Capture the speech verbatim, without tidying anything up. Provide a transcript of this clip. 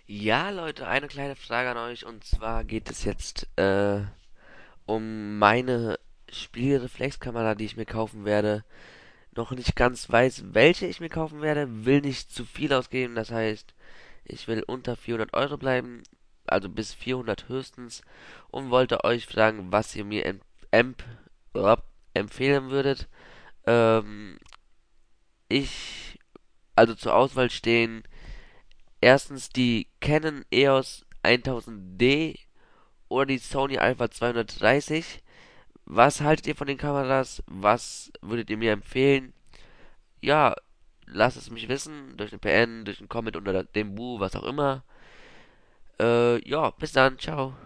Ja, Leute, eine kleine Frage an euch und zwar geht es jetzt äh, um meine Spielreflexkamera, die ich mir kaufen werde. Noch nicht ganz weiß, welche ich mir kaufen werde, will nicht zu viel ausgeben, das heißt, ich will unter vierhundert Euro bleiben, also bis vierhundert höchstens und wollte euch fragen, was ihr mir em emp äh, empfehlen würdet. Ähm, ich, also zur Auswahl stehen erstens die Canon E O S tausend D oder die Sony Alpha zweihundertdreißig. Was haltet ihr von den Kameras? Was würdet ihr mir empfehlen? Ja, lasst es mich wissen, durch ein P N, durch ein Comment unter dem Bu, was auch immer. Äh, ja, bis dann, ciao.